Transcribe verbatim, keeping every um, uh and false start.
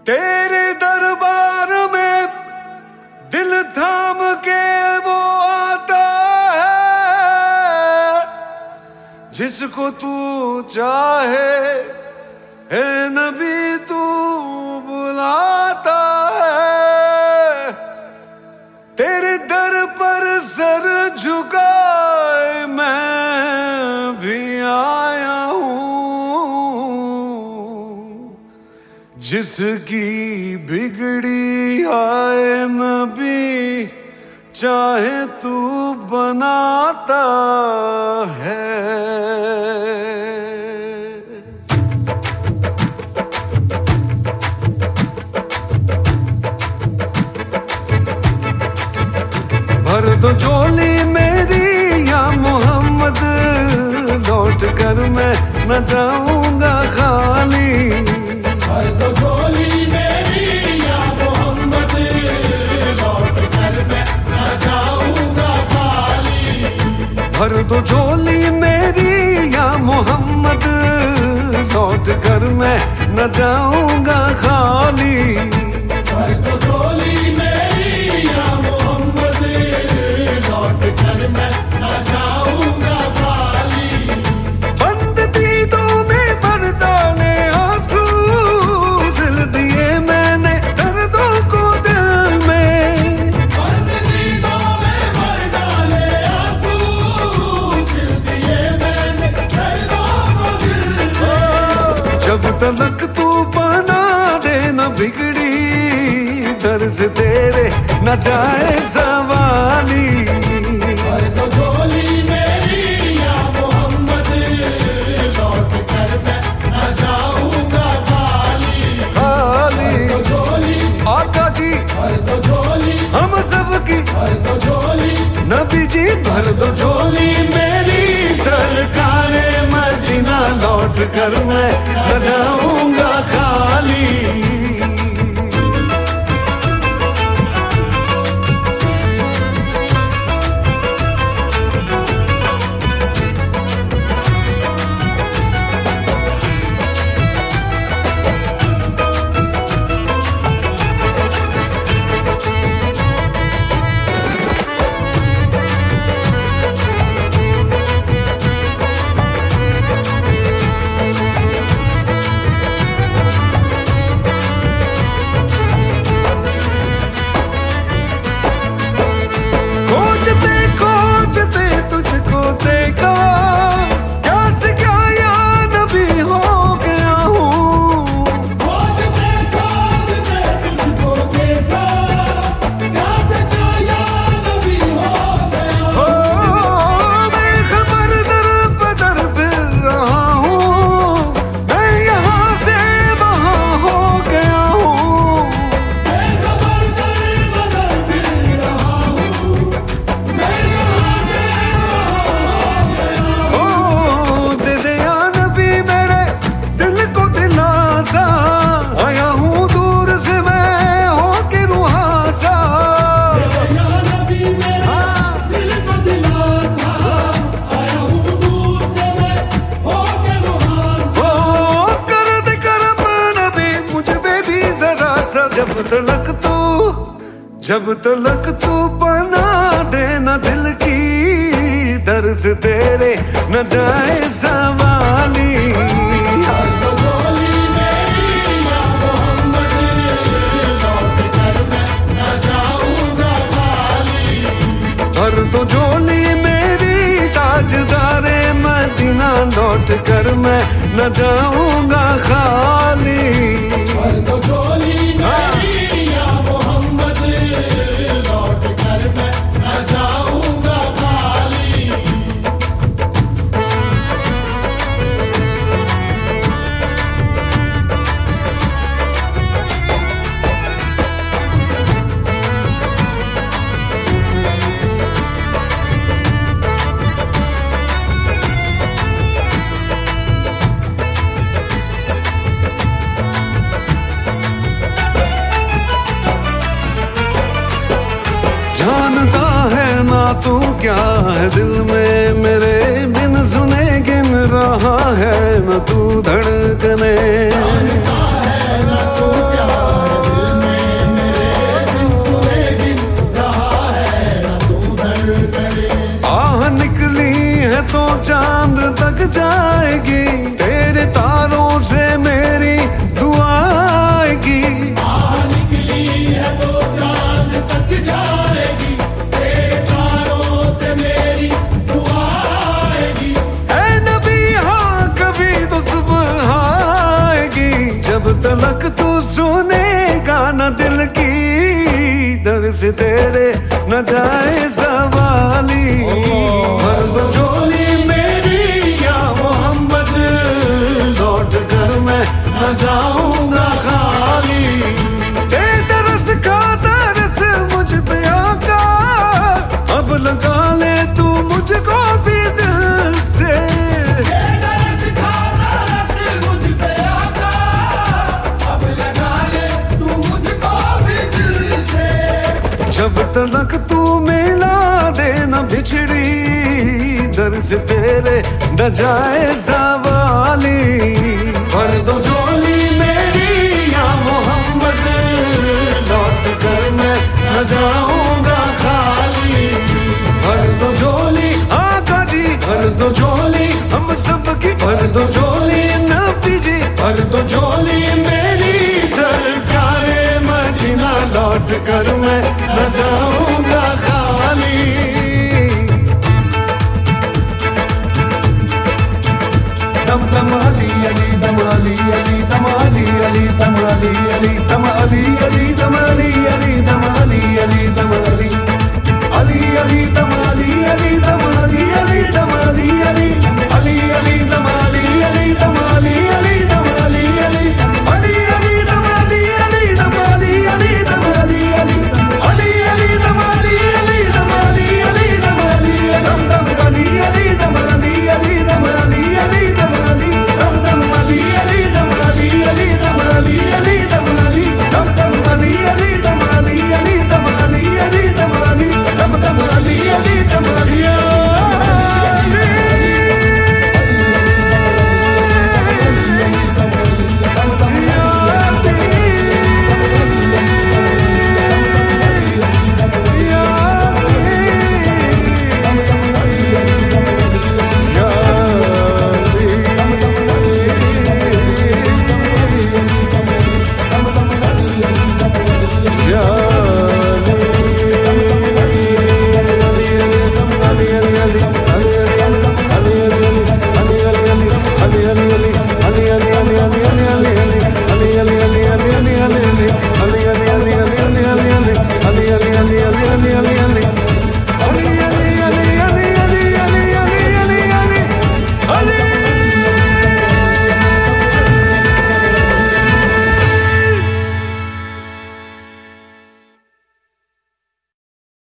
तेरे दरबार में दिल थाम के वो आता है जिसको तू चाहे, है नबी तू बुलाता है। तेरे दर पर सर झुकाए मैं भी आया हूँ, जिसकी बिगड़ी आए नबी चाहे तू बनाता है। भर दो झोली मेरी या मोहम्मद, लौट कर मैं न जाऊंगा खाली। भर दो झोली मेरी या मोहम्मद, लौट कर मैं न जाऊंगा खाली। भर दो झोली मेरी या मोहम्मद, लौट कर मैं न जाऊंगा खाली। भर दो झोली मेरी या मोहम्मद, लौट कर मैं न जाऊंगा खाली। बंद दीदों में भर डाले आंसू, सिल दिए मैंने दर्दों को दिल में। बंद दीदों में भर डाले आंसू, सिल दिए मैंने दर्दों को दिल में। जब तलक तू बना दे न बिगड़ी दर्ज तेरे न जाए सवाली। भर दो झोली मेरी या मोहम्मद, लौट कर मैं न जाऊंगा खाली। खाली भर दो झोली आका जी, भर दो झोली हम सब की भर दो झोली नबी जी, भर दो झोली मेरी सरकारे मदीना, लौट कर मैं न जाऊंगा खाली। तुझको देखा कैसे क्या या नबी हो गया हूँ। खोजते खोजते तुझको देखा, कैसे क्या या नबी हो गया। हो मैं खबर दर बदर फिर रहा हूँ, मैं यहाँ से वहाँ हो गया हूँ। मैं खबर दर बदर फिर रहा हूँ, मैं यहाँ से आया हूँ दूर से मैं हो के रुहासा। या नबी मेरा दिल को दिलासा, आया हूँ दूर से मैं हो के रुहासा। ओ कर दे करम नबी मुझ पे भी जरा सा, जब तलक तू जब तलक तू बना देना दिल की दर्द तेरे न जाए सवाली। भर दो झोली मेरी या मोहम्मद, लौट कर मैं न जाऊंगा खाली। भर दो झोली मेरी ताजदारे मदीना, लौट कर मैं न जाऊंगा खाली। भर दो झोली मेरी या मोहम्मद, लौट कर मैं न जाऊंगा खाली। जानता है ना तू क्या है दिल में मेरे, बिन सुने गिन रहा है न तू धड़कने। जानता है ना तू क्या तलक तू सुनेगा न दिल की, दर से तेरे न जाए सवाली। भर दो झोली मेरी या मोहम्मद, लौट कर मैं न जाऊंगा खाली। दे तरस का तरस मुझ पे आका, अब लगा ले तू मुझको भी दिल से। जब तलक तू मिला दे न बिछड़ी, दर से तेरे न जाए सवाली। भर दो झोली मेरी या मोहम्मद, लौट कर मैं न जाऊंगा खाली। भर दो झोली आका जी, भर दो झोली हम सब की, भर दो झोली नबी जी, भर दो झोली मेरी सरकारे मदीना, लौट कर मैं न जाऊंगा खाली। दम दम अली अली, दम अली अली, दम अली अली, दम अली अली।